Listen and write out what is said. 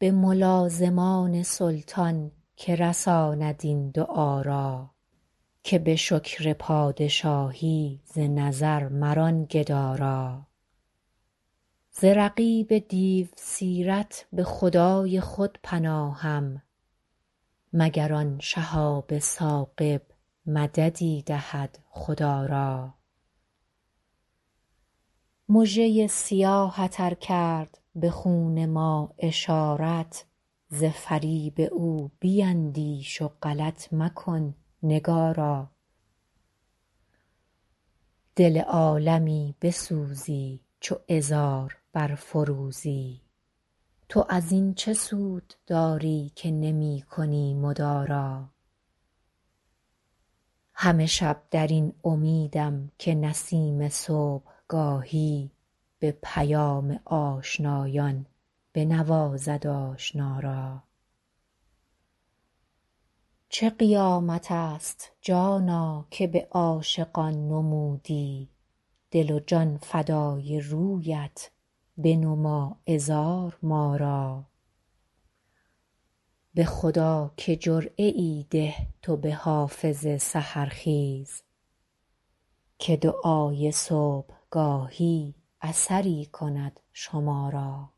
به ملازمان سلطان که رساند این دعا را که به شکر پادشاهی ز نظر مران گدا را ز رقیب دیوسیرت به خدای خود پناهم مگر آن شهاب ثاقب مددی دهد خدا را مژه سیاهت ار کرد به خون ما اشارت ز فریب او بیندیش و غلط مکن نگارا دل عالمی بسوزی چو عذار برفروزی تو از این چه سود داری که نمی کنی مدارا همه شب در این امیدم که نسیم صبحگاهی به پیام آشنایان بنوازد آشنا را چه قیامت است جانا که به عاشقان نمودی دل و جان فدای رویت بنما عذار ما را به خدا که جرعه ای ده تو به حافظ سحرخیز که دعای صبحگاهی اثری کند شما را